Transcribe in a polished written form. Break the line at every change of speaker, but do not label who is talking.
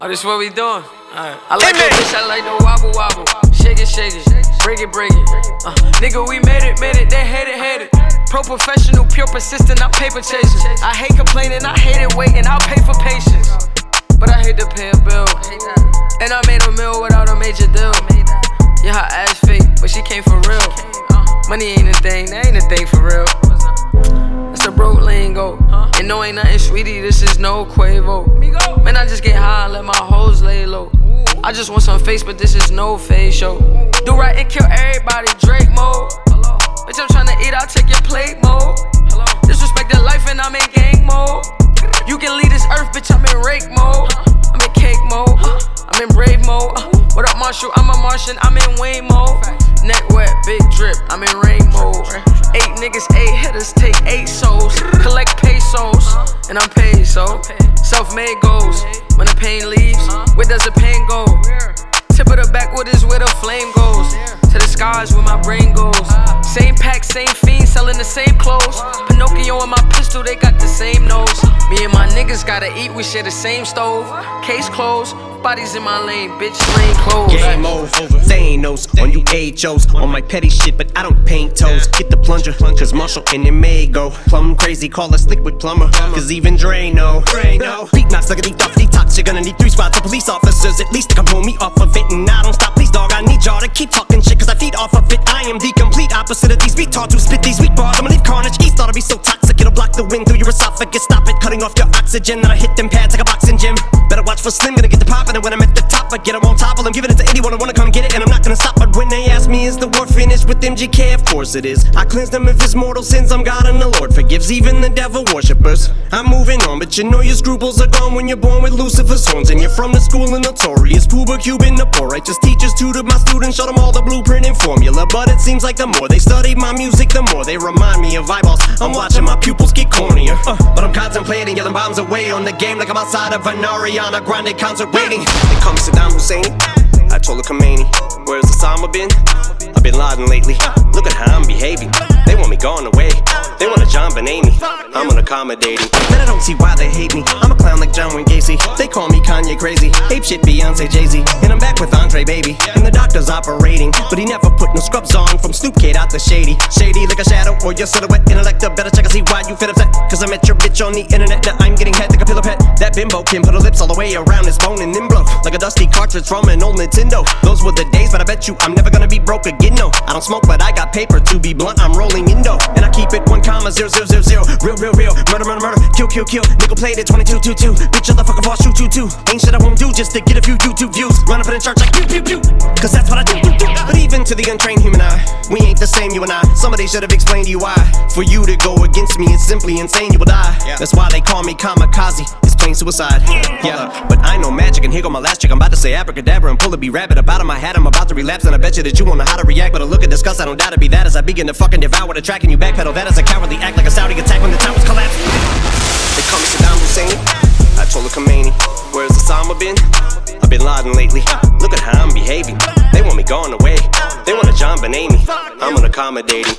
Oh, this what we doing? I like the bitch, I like the wobble wobble. Shake it, break it, break it. Nigga, we made it, they hate it. Pro professional, pure persistent, I'm paper chasing. I hate complaining, I hate it waiting, I'll pay for patience. But I hate to pay a bill. And I made a meal without a major deal. Yeah, her ass fake, but she came for real. Money ain't a thing, that ain't a thing for real. That's a broke lingo. And no, ain't nothing sweetie, this is no Quavo. Man, I just get high and let my hoes lay low. I just want some face, but this is no face show. Do right and kill everybody, Drake mode. Bitch, I'm tryna eat, I'll take your plate mode. Disrespect the life and I'm in gang mode. You can leave this earth, bitch, I'm in rake mode. I'm in cake mode, I'm in brave mode. What up, Marshall? I'm a Martian, I'm in Wayne mode. Neck wet, big drip, I'm in rain mode. 8 niggas, 8 hitters, take 8 souls. Collect pesos, and I'm paid, so self-made goals. When the pain leaves, where does the pain go? Tip of the backwood is where the flame goes. To the skies where my brain goes. Same pack, same fiend, selling the same clothes. Pinocchio and my pistol, they got the same nose. Me and my niggas gotta eat, we share the same stove. Case closed, bodies in my lane, bitch, lane closed.
Game over, Thanos on you HOs. On my petty shit, but I don't paint toes. Get the plunger, cause Marshall and it may go plumb crazy, call us liquid plumber. Cause even Dre know. Beat knocks like a deep off detox. You're gonna need 3 squads of police officers. At least they can pull me off of it. And I don't stop, please dog, I need y'all to keep talking shit, cause I feed off of it. I am the complete opposite of these retards who spit these weak bars. I'ma leave carnage, East ought to be so toxic, it'll block the wind through your esophagus. Stop it, cutting off your oxygen. Then I hit them pads like a boxing gym. Better watch for Slim, gonna get the poppin'. And when I'm at the top, I get them on top of them, giving it to anyone who wanna come get it. And I'm not gonna stop, but when they ask me, is the war finished with MGK? Of course it is. I cleanse them of his mortal sins, I'm God and the Lord forgives even the devil worshippers. I'm moving on, but you know your scruples are gone when you're born with Lucifer's horns. And you're from the school of notorious Puba Cuban, the poor righteous teachers tutored my students, showed them all the blueprint and formula. But it seems like the more they study my music, the more they remind me of eyeballs. I'm watching my pupils get cornier, but I'm contemplating, yelling bombs away on the game like I'm outside of an Ariana Grande concert waiting. It comes Saddam Hussein, Ayatollah Khomeini. Where's Osama bin? I've been Laden lately. Look at how I'm behaving. They want me gone away. They want a John Benet. I'm unaccommodating. Man, I don't see why they hate me. I'm a clown like John Wayne Gacy. They call me Kanye crazy. Ape shit Beyonce Jay-Z. And I'm back with Andre Baby. And the doctor's operating, but he never put no scrubs on. From Snoop Kid out the shady. Shady like a shadow or your silhouette. Intellect, better check and see why you feel upset. Cause I met your bitch on the internet. Now I'm getting head like a pillow pet. That bimbo can put her lips all the way around his bone and then blow like a dusty cartridge from an old Nintendo. Those were the days, but I bet you I'm never gonna be broke again, no. I don't smoke, but I got paper, to be blunt, I'm rolling Indo. And I keep it 1,0,0,0. Real, murder, kill. Nickel plated 2222. Bitch, shut the fuck up, I'll shoot you too. Ain't shit I won't do just to get a few YouTube views. Run up in church like pew. Cause that's what I do. But even to the untrained human eye, we ain't the same, you and I. Somebody should have explained to you why. For you to go against me is simply insane, you will die. That's why they call me kamikaze. It's plain suicide. Yeah, but I know magic, and here go my last trick. I'm about to say abracadabra and pull a B-rabbit up out of my hat. I'm about to relapse, and I bet you that you won't know how to react. But a look at disgust, I don't doubt it be that as I begin to fucking devour the track and you backpedal. That is a cowardly act like a Saudi attack when the towers collapse. They call me Saddam Hussein, Ayatollah Khomeini. Where's Osama bin? I've been Laden lately. Look at how I'm behaving. They want me gone away. They want a John Benet. I'm unaccommodating.